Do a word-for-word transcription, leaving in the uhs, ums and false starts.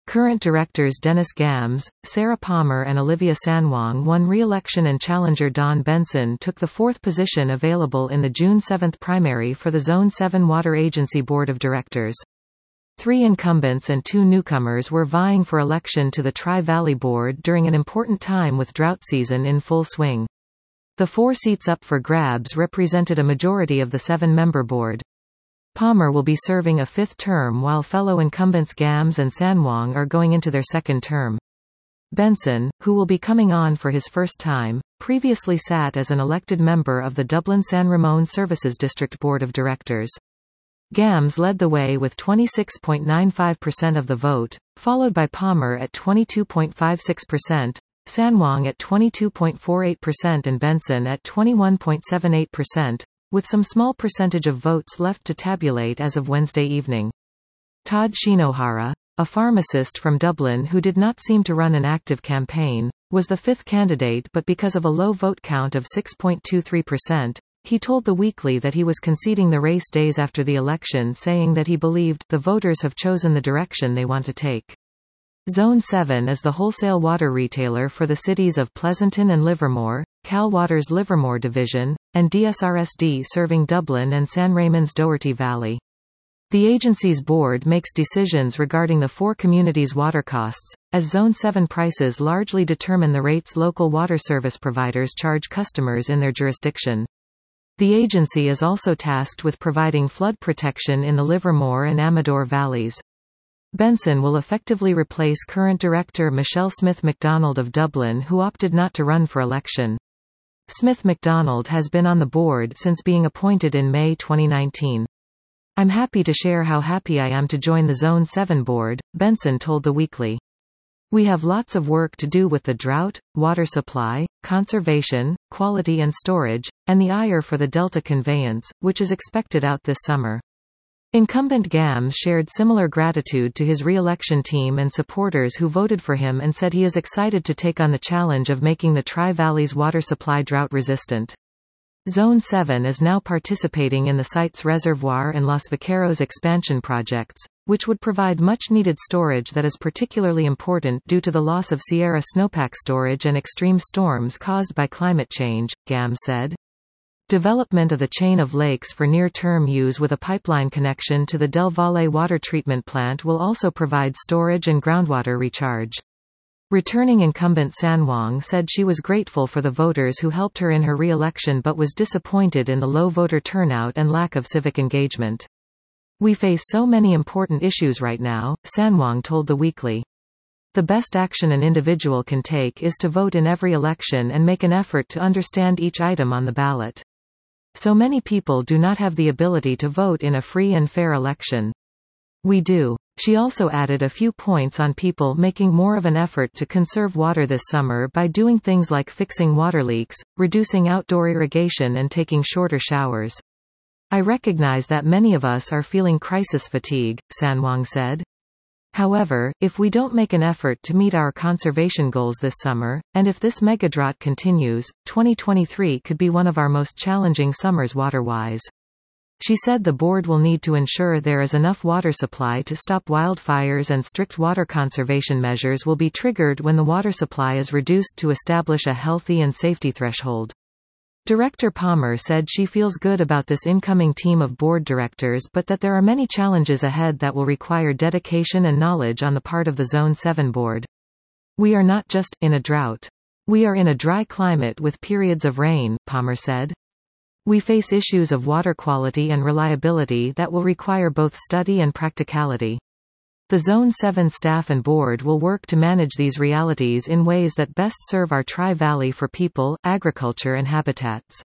Current directors Dennis Gams, Sarah Palmer and Olivia Sanwong won re-election, and challenger Don Benson took the fourth position available in the June seventh primary for the Zone seven Water Agency Board of Directors. Three incumbents and two newcomers were vying for election to the Tri-Valley Board during an important time with drought season in full swing. The four seats up for grabs represented a majority of the seven-member board. Palmer will be serving a fifth term while fellow incumbents Gams and Sanwong are going into their second term. Benson, who will be coming on for his first time, previously sat as an elected member of the Dublin-San Ramon Services District Board of Directors. Gams led the way with twenty-six point nine five percent of the vote, followed by Palmer at twenty-two point five six percent, Sanwong at twenty-two point four eight percent and Benson at twenty-one point seven eight percent. With some small percentage of votes left to tabulate as of Wednesday evening. Todd Shinohara, a pharmacist from Dublin who did not seem to run an active campaign, was the fifth candidate, but because of a low vote count of six point two three percent, he told The Weekly that he was conceding the race days after the election, saying that he believed the voters have chosen the direction they want to take. Zone seven is the wholesale water retailer for the cities of Pleasanton and Livermore, Cal Water's Livermore division, and D S R S D serving Dublin and San Ramon's Doherty Valley. The agency's board makes decisions regarding the four communities' water costs, as Zone seven prices largely determine the rates local water service providers charge customers in their jurisdiction. The agency is also tasked with providing flood protection in the Livermore and Amador valleys. Benson will effectively replace current director Michelle Smith MacDonald of Dublin, who opted not to run for election. Smith MacDonald has been on the board since being appointed in May twenty nineteen. "I'm happy to share how happy I am to join the Zone seven board," Benson told The Weekly. "We have lots of work to do with the drought, water supply, conservation, quality and storage, and the I R for the Delta conveyance, which is expected out this summer." Incumbent Gams shared similar gratitude to his re-election team and supporters who voted for him, and said he is excited to take on the challenge of making the Tri-Valley's water supply drought-resistant. Zone seven is now participating in the site's reservoir and Los Vaqueros expansion projects, which would provide much-needed storage that is particularly important due to the loss of Sierra snowpack storage and extreme storms caused by climate change, Gams said. Development of the chain of lakes for near-term use with a pipeline connection to the Del Valle water treatment plant will also provide storage and groundwater recharge. Returning incumbent Sanwong said she was grateful for the voters who helped her in her re-election but was disappointed in the low voter turnout and lack of civic engagement. "We face so many important issues right now," Sanwong told The Weekly. "The best action an individual can take is to vote in every election and make an effort to understand each item on the ballot. So many people do not have the ability to vote in a free and fair election. We do." She also added a few points on people making more of an effort to conserve water this summer by doing things like fixing water leaks, reducing outdoor irrigation and taking shorter showers. "I recognize that many of us are feeling crisis fatigue," Sanwong said. "However, if we don't make an effort to meet our conservation goals this summer, and if this megadrought continues, twenty twenty-three could be one of our most challenging summers water-wise." She said the board will need to ensure there is enough water supply to stop wildfires, and strict water conservation measures will be triggered when the water supply is reduced to establish a healthy and safety threshold. Director Palmer said she feels good about this incoming team of board directors, but that there are many challenges ahead that will require dedication and knowledge on the part of the Zone seven board. "We are not just in a drought. We are in a dry climate with periods of rain," Palmer said. "We face issues of water quality and reliability that will require both study and practicality. The Zone seven staff and board will work to manage these realities in ways that best serve our Tri-Valley for people, agriculture and habitats."